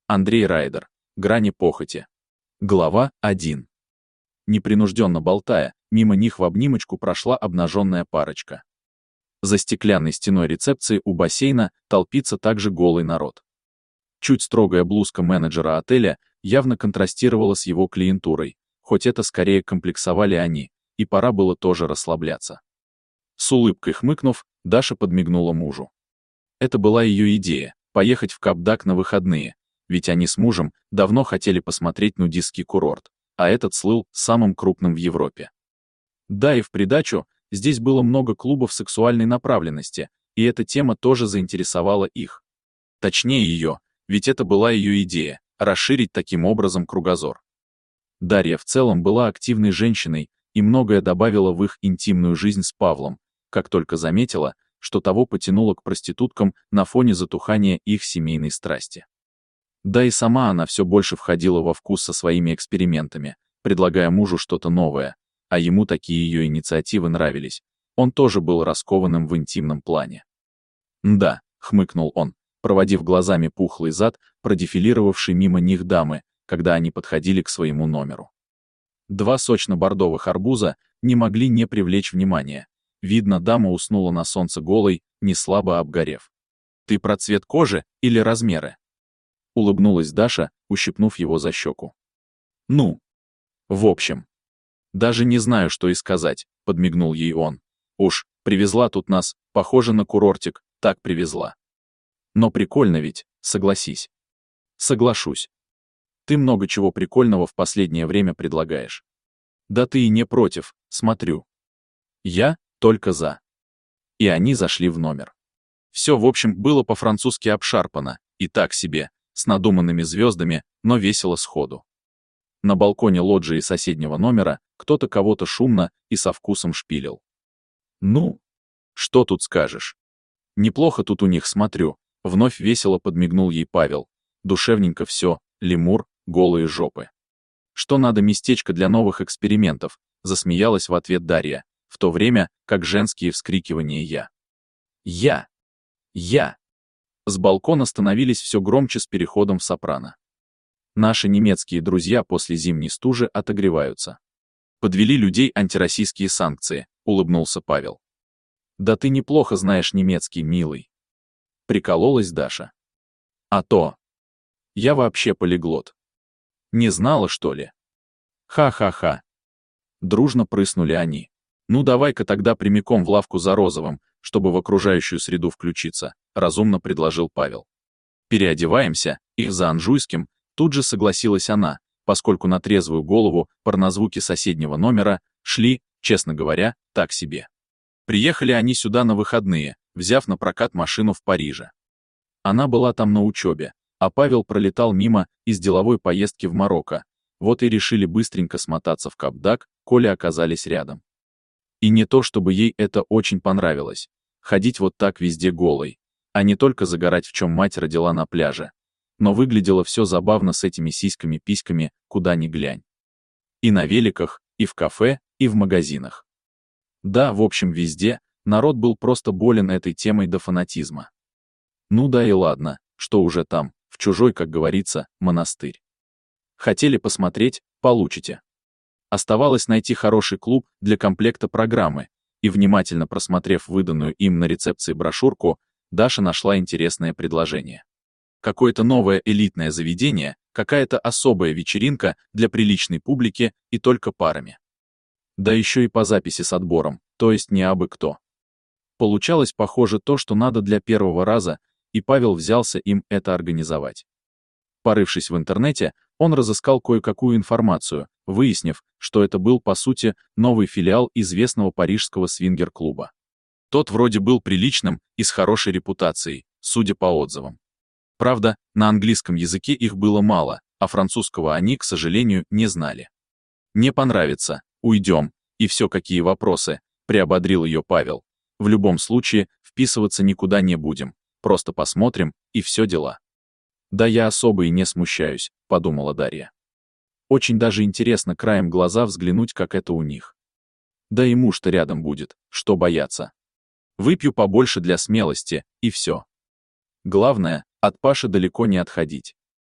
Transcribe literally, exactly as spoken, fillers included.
Андрей Райдер. Грани похоти. Глава один. Непринужденно болтая, мимо них в обнимочку прошла обнаженная парочка. За стеклянной стеной рецепции у бассейна толпится также голый народ. Чуть строгая блузка менеджера отеля явно контрастировала с его клиентурой, хоть это скорее комплексовали они, и пора было тоже расслабляться. С улыбкой хмыкнув, Даша подмигнула мужу. Это была ее идея — поехать в Капдак на выходные, ведь они с мужем давно хотели посмотреть нудистский курорт, а этот слыл самым крупным в Европе. Да, и в придачу, здесь было много клубов сексуальной направленности, и эта тема тоже заинтересовала их. Точнее ее, ведь это была ее идея — расширить таким образом кругозор. Дарья в целом была активной женщиной и многое добавила в их интимную жизнь с Павлом, как только заметила, что того потянуло к проституткам на фоне затухания их семейной страсти. Да и сама она все больше входила во вкус со своими экспериментами, предлагая мужу что-то новое, а ему такие ее инициативы нравились. Он тоже был раскованным в интимном плане. «Да», — хмыкнул он, проводив глазами пухлый зад, продефилировавший мимо них дамы, когда они подходили к своему номеру. Два сочно-бордовых арбуза не могли не привлечь внимания. Видно, дама уснула на солнце голой, не слабо обгорев. «Ты про цвет кожи или размеры?» Улыбнулась Даша, ущипнув его за щеку. «Ну, в общем, даже не знаю, что и сказать», — подмигнул ей он. «Уж, привезла тут нас, похоже на курортик, так привезла. Но прикольно ведь, согласись». «Соглашусь. Ты много чего прикольного в последнее время предлагаешь». «Да ты и не против, смотрю». «Я только за». И они зашли в номер. Все, в общем, было по-французски обшарпано, и так себе, с надуманными звездами, но весело сходу. На балконе лоджии соседнего номера кто-то кого-то шумно и со вкусом шпилил. «Ну, что тут скажешь? Неплохо тут у них, смотрю», — вновь весело подмигнул ей Павел. «Душевненько все, лемур, голые жопы». «Что надо местечко для новых экспериментов», — засмеялась в ответ Дарья, в то время как женские вскрикивания «я». «Я! Я!» С балкона становились все громче с переходом в сопрано. Наши немецкие друзья после зимней стужи отогреваются. Подвели людей антироссийские санкции, улыбнулся Павел. Да ты неплохо знаешь немецкий, милый. Прикололась Даша. А то. Я вообще полиглот. Не знала, что ли? Ха-ха-ха. Дружно прыснули они. Ну давай-ка тогда прямиком в лавку за розовым, чтобы в окружающую среду включиться, разумно предложил Павел. Переодеваемся, и за Анжуйским, тут же согласилась она, поскольку на трезвую голову порнозвуки соседнего номера шли, честно говоря, так себе. Приехали они сюда на выходные, взяв на прокат машину в Париже. Она была там на учебе, а Павел пролетал мимо из деловой поездки в Марокко, вот и решили быстренько смотаться в Капдак, коли оказались рядом. И не то чтобы ей это очень понравилось, ходить вот так везде голой, а не только загорать, в чем мать родила на пляже. Но выглядело все забавно с этими сиськами-письками, куда ни глянь. И на великах, и в кафе, и в магазинах. Да, в общем, везде народ был просто болен этой темой до фанатизма. Ну да и ладно, что уже там, в чужой, как говорится, монастырь. Хотели посмотреть — получите. Оставалось найти хороший клуб для комплекта программы, и, внимательно просмотрев выданную им на рецепции брошюрку, Даша нашла интересное предложение. Какое-то новое элитное заведение, какая-то особая вечеринка для приличной публики и только парами. Да еще и по записи с отбором, то есть не абы кто. Получалось, похоже, то, что надо для первого раза, и Павел взялся им это организовать. Порывшись в интернете, он разыскал кое-какую информацию, выяснив, что это был, по сути, новый филиал известного парижского свингер-клуба. Тот вроде был приличным и с хорошей репутацией, судя по отзывам. Правда, на английском языке их было мало, а французского они, к сожалению, не знали. «Не понравится, уйдем, и все какие вопросы», — приободрил ее Павел. «В любом случае, вписываться никуда не будем, просто посмотрим, и все дела». «Да я особо и не смущаюсь», — подумала Дарья. «Очень даже интересно краем глаза взглянуть, как это у них. Да и муж-то рядом будет, что бояться. Выпью побольше для смелости, и все. Главное, от Паши далеко не отходить».